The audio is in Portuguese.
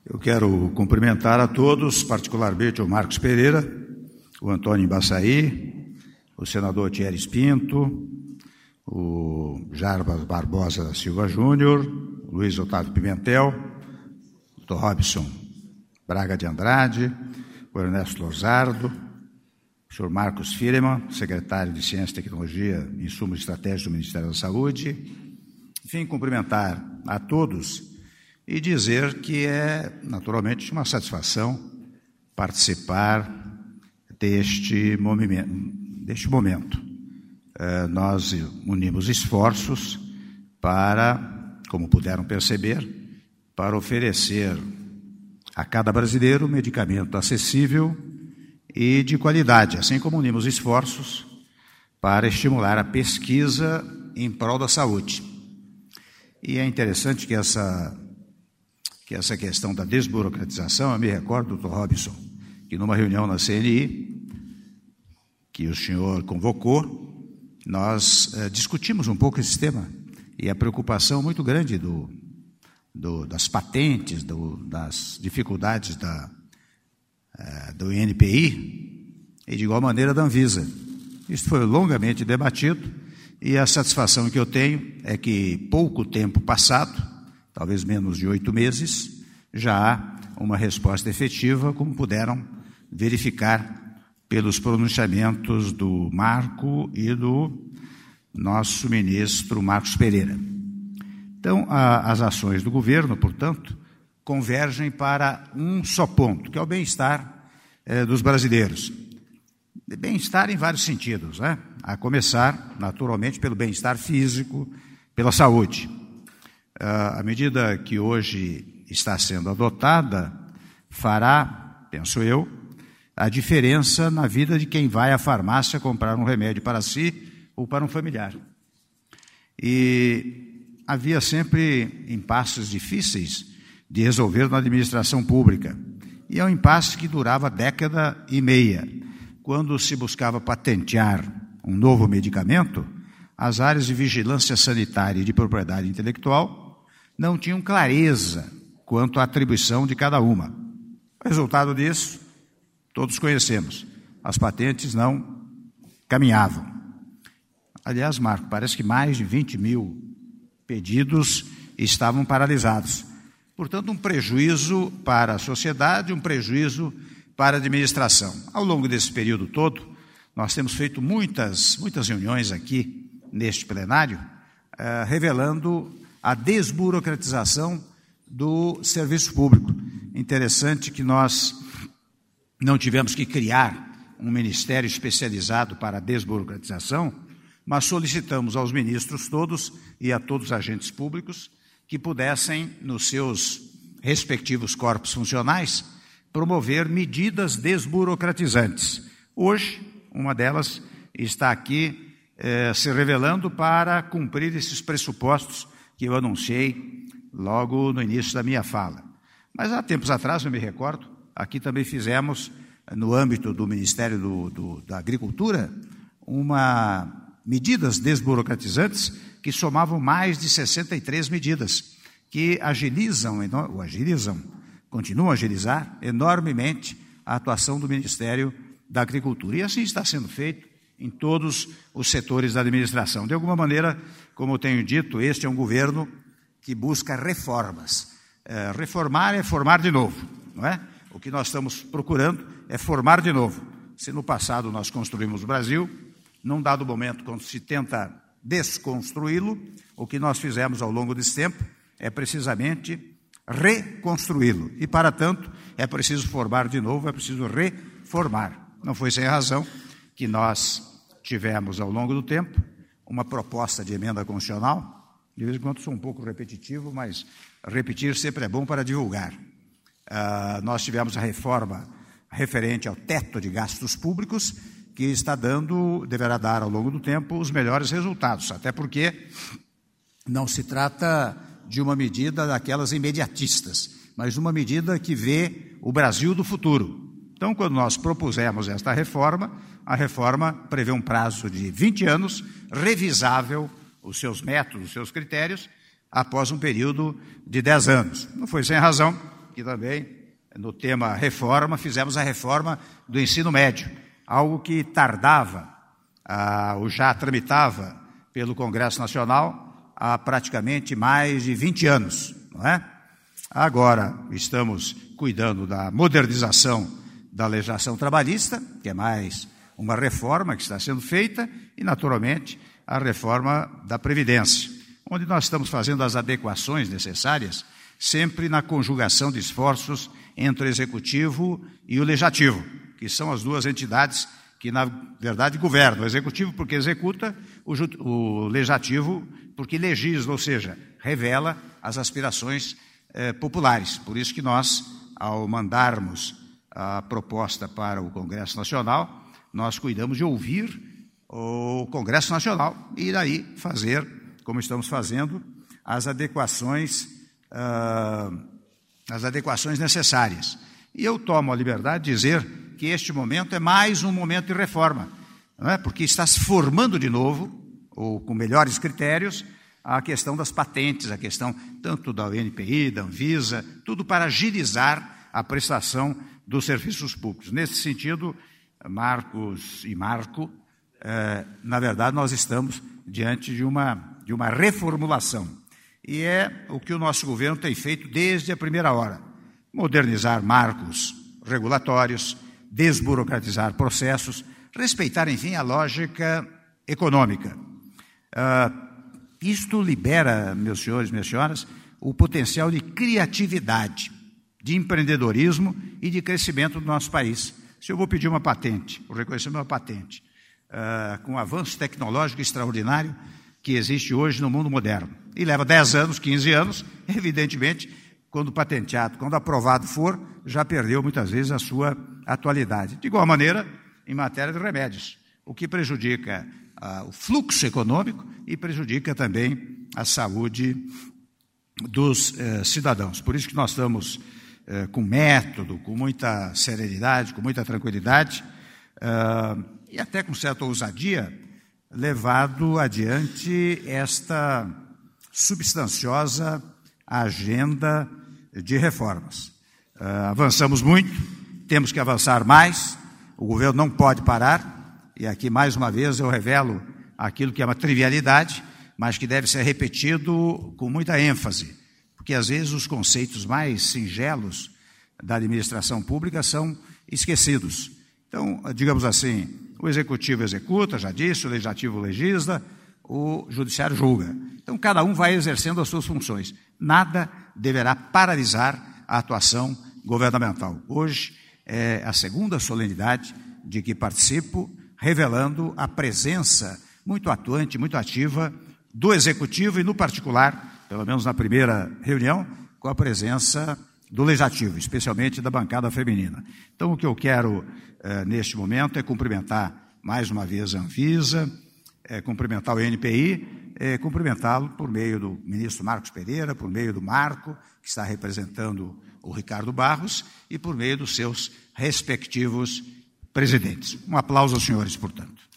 Eu quero cumprimentar a todos, particularmente o Marcos Pereira, o Antônio Embaçaí, o senador Thierry Pinto, o Jarbas Barbosa da Silva Júnior, o Luiz Otávio Pimentel, o Dr. Robson Braga de Andrade, o Ernesto Lozardo, o senhor Marcos Fireman, secretário de Ciência e Tecnologia e Insumos Estratégicos do Ministério da Saúde. Enfim, cumprimentar a todos e dizer que é, naturalmente, uma satisfação participar deste momento. Nós unimos esforços para, como puderam perceber, para oferecer a cada brasileiro medicamento acessível e de qualidade, assim como unimos esforços para estimular a pesquisa em prol da saúde. E é interessante que essa questão da desburocratização, eu me recordo, doutor Robson, que numa reunião na CNI, que o senhor convocou, nós discutimos um pouco esse tema e a preocupação muito grande das patentes, das dificuldades do INPI e, de igual maneira, da Anvisa. Isso foi longamente debatido e a satisfação que eu tenho é que, pouco tempo passado, talvez menos de 8 meses, já há uma resposta efetiva, como puderam verificar pelos pronunciamentos do Marco e do nosso ministro Marcos Pereira. Então, as ações do governo, portanto, convergem para um só ponto, que é o bem-estar dos brasileiros. Bem-estar em vários sentidos, né? A começar, naturalmente, pelo bem-estar físico, pela saúde. A medida que hoje está sendo adotada fará, penso eu, a diferença na vida de quem vai à farmácia comprar um remédio para si ou para um familiar. E havia sempre impasses difíceis de resolver na administração pública. E é um impasse que durava 10 décadas. Quando se buscava patentear um novo medicamento, as áreas de vigilância sanitária e de propriedade intelectual não tinham clareza quanto à atribuição de cada uma. O resultado disso, todos conhecemos. As patentes não caminhavam. Aliás, Marco, parece que mais de 20 mil pedidos estavam paralisados. Portanto, um prejuízo para a sociedade, um prejuízo para a administração. Ao longo desse período todo, nós temos feito muitas reuniões aqui, neste plenário, revelando a desburocratização do serviço público. Interessante que nós não tivemos que criar um ministério especializado para a desburocratização, mas solicitamos aos ministros todos e a todos os agentes públicos que pudessem, nos seus respectivos corpos funcionais, promover medidas desburocratizantes. Hoje, uma delas está aqui se revelando para cumprir esses pressupostos que eu anunciei logo no início da minha fala. Mas há tempos atrás, eu me recordo, aqui também fizemos, no âmbito do Ministério da Agricultura, medidas desburocratizantes que somavam mais de 63 medidas, que continuam a agilizar enormemente a atuação do Ministério da Agricultura. E assim está sendo feito em todos os setores da administração. De alguma maneira, como eu tenho dito, este é um governo que busca reformas. Reformar é formar de novo, não é? O que nós estamos procurando é formar de novo. Se no passado nós construímos o Brasil, num dado momento, quando se tenta desconstruí-lo, o que nós fizemos ao longo desse tempo é precisamente reconstruí-lo. E, para tanto, é preciso formar de novo, é preciso reformar. Não foi sem razão que nós tivemos, ao longo do tempo, uma proposta de emenda constitucional. De vez em quando sou um pouco repetitivo, mas repetir sempre é bom para divulgar. Nós tivemos a reforma referente ao teto de gastos públicos, que deverá dar ao longo do tempo os melhores resultados, até porque não se trata de uma medida daquelas imediatistas, mas de uma medida que vê o Brasil do futuro. Então, quando nós propusemos esta reforma, a reforma prevê um prazo de 20 anos, revisável os seus métodos, os seus critérios, após um período de 10 anos. Não foi sem razão que também, no tema reforma, fizemos a reforma do ensino médio, algo que tardava, ou já tramitava pelo Congresso Nacional há praticamente mais de 20 anos, não é? Agora estamos cuidando da modernização da legislação trabalhista, que é mais uma reforma que está sendo feita, e, naturalmente, a reforma da Previdência, onde nós estamos fazendo as adequações necessárias, sempre na conjugação de esforços entre o Executivo e o Legislativo, que são as duas entidades que, na verdade, governam. O Executivo porque executa, o Legislativo porque legisla, ou seja, revela as aspirações populares. Por isso que nós, ao mandarmos a proposta para o Congresso Nacional, nós cuidamos de ouvir o Congresso Nacional e daí fazer, como estamos fazendo, as adequações necessárias. E eu tomo a liberdade de dizer que este momento é mais um momento de reforma, não é? Porque está se formando de novo, ou com melhores critérios, a questão das patentes, a questão tanto da UNPI, da Anvisa, tudo para agilizar a prestação dos serviços públicos. Nesse sentido, Marcos e Marco, na verdade, nós estamos diante de uma reformulação. E é o que o nosso governo tem feito desde a primeira hora. Modernizar marcos regulatórios, desburocratizar processos, respeitar, enfim, a lógica econômica. Isto libera, meus senhores e minhas senhoras, o potencial de criatividade, de empreendedorismo e de crescimento do nosso país. Se eu vou pedir uma patente, o reconhecimento de uma patente, com um avanço tecnológico extraordinário que existe hoje no mundo moderno, e leva 10 anos, 15 anos, evidentemente, quando patenteado, quando aprovado for, já perdeu muitas vezes a sua atualidade. De igual maneira, em matéria de remédios, o que prejudica o fluxo econômico e prejudica também a saúde dos cidadãos. Por isso que nós estamos com método, com muita serenidade, com muita tranquilidade e até com certa ousadia, levado adiante esta substanciosa agenda de reformas. Avançamos muito, temos que avançar mais, o governo não pode parar, e aqui mais uma vez eu revelo aquilo que é uma trivialidade, mas que deve ser repetido com muita ênfase, porque às vezes os conceitos mais singelos da administração pública são esquecidos. Então, digamos assim, o Executivo executa, já disse, o Legislativo legisla, o Judiciário julga. Então, cada um vai exercendo as suas funções. Nada deverá paralisar a atuação governamental. Hoje é a segunda solenidade de que participo, revelando a presença muito atuante, muito ativa do Executivo e, no particular, pelo menos na primeira reunião, com a presença do Legislativo, especialmente da bancada feminina. Então, o que eu quero, neste momento, é cumprimentar mais uma vez a Anvisa, cumprimentar o INPI, cumprimentá-lo por meio do ministro Marcos Pereira, por meio do Marco, que está representando o Ricardo Barros, e por meio dos seus respectivos presidentes. Um aplauso aos senhores, portanto.